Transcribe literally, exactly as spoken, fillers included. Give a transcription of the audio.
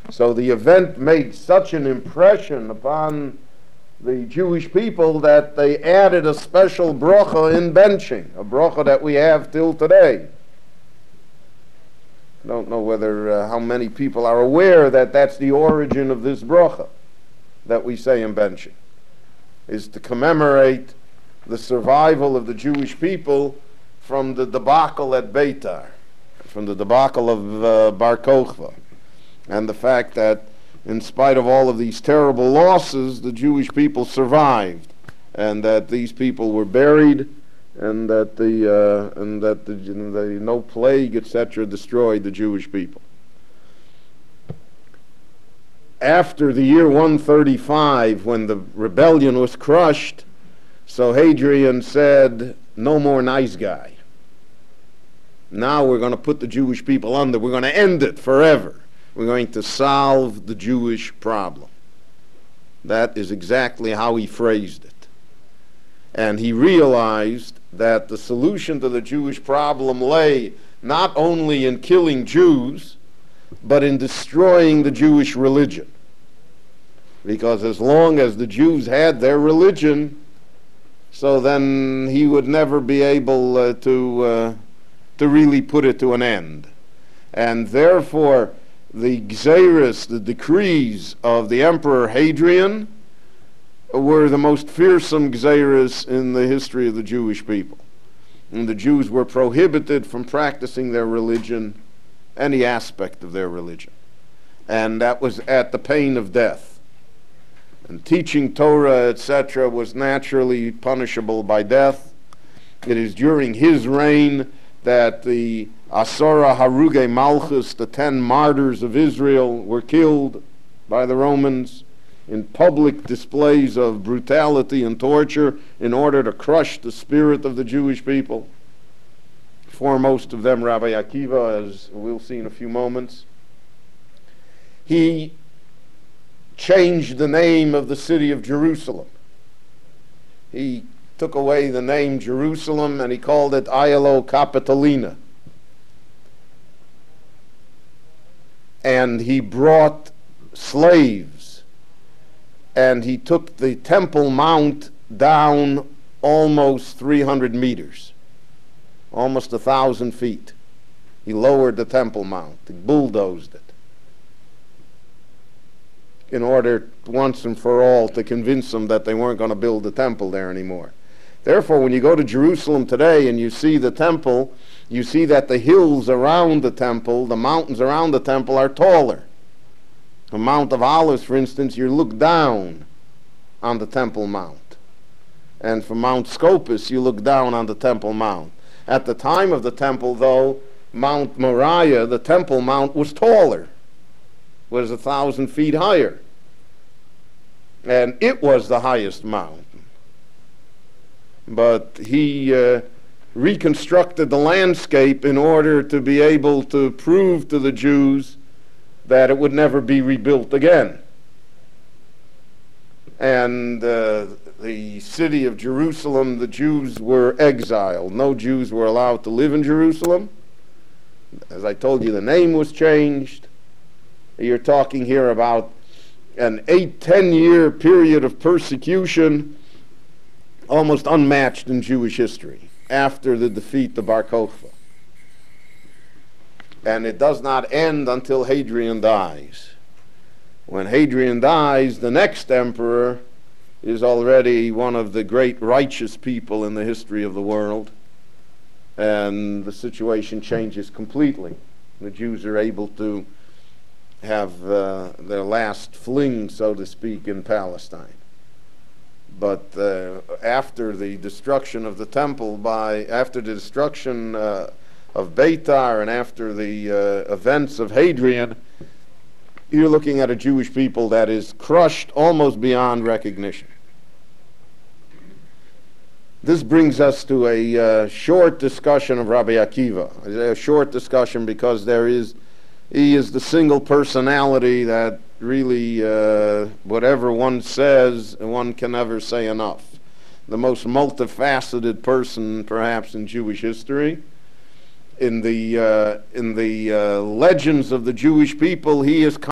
So the event made such an impression upon the Jewish people that they added a special bracha in benching, a bracha that we have till today. I don't know whether uh, how many people are aware that that's the origin of this bracha that we say in benching, is to commemorate the survival of the Jewish people from the debacle at Beitar, from the debacle of uh, Bar Kokhba, and the fact that in spite of all of these terrible losses, the Jewish people survived, and that these people were buried, and that the uh, and that the, the no plague, et cetera, destroyed the Jewish people. After the year one thirty-five, when the rebellion was crushed, so Hadrian said, "No more nice guy. Now we're going to put the Jewish people under. We're going to end it forever. We're going to solve the Jewish problem." That is exactly how he phrased it. And he realized that the solution to the Jewish problem lay not only in killing Jews, but in destroying the Jewish religion. Because as long as the Jews had their religion, so then he would never be able uh, to, uh, to really put it to an end. And therefore, the gzeiros, the decrees of the Emperor Hadrian, were the most fearsome gzeiros in the history of the Jewish people. And the Jews were prohibited from practicing their religion, any aspect of their religion. And that was at the pain of death. And teaching Torah, et cetera, was naturally punishable by death. It is during his reign that the Asara Haruge Malchus, the ten martyrs of Israel, were killed by the Romans in public displays of brutality and torture in order to crush the spirit of the Jewish people. Foremost of them, Rabbi Akiva, as we'll see in a few moments. He changed the name of the city of Jerusalem. He took away the name Jerusalem and he called it Ailo Capitolina. And he brought slaves, and he took the Temple Mount down almost three hundred meters, almost a thousand feet. He lowered the Temple Mount, he bulldozed it, in order once and for all to convince them that they weren't going to build the temple there anymore. Therefore, when you go to Jerusalem today and you see the temple, you see that the hills around the temple, the mountains around the temple, are taller. The Mount of Olives, for instance, you look down on the Temple Mount. And from Mount Scopus, you look down on the Temple Mount. At the time of the temple, though, Mount Moriah, the Temple Mount, was taller, was a thousand feet higher. And it was the highest mountain. But he uh, reconstructed the landscape in order to be able to prove to the Jews that it would never be rebuilt again. And uh, the city of Jerusalem, the Jews were exiled. No Jews were allowed to live in Jerusalem. As I told you, the name was changed. You're talking here about an eight, ten-year period of persecution, almost unmatched in Jewish history, after the defeat of Bar Kokhba. And it does not end until Hadrian dies. When Hadrian dies, the next emperor is already one of the great righteous people in the history of the world, and the situation changes completely. The Jews are able to have uh, their last fling, so to speak, in Palestine. But uh, after the destruction of the temple, by after the destruction uh, of Beitar and after the uh, events of Hadrian, you're looking at a Jewish people that is crushed almost beyond recognition. This brings us to a uh, short discussion of Rabbi Akiva. A short discussion because there is, he is the single personality that really, uh, whatever one says, one can never say enough. The most multifaceted person, perhaps, in Jewish history. In the uh, in the uh, legends of the Jewish people, he is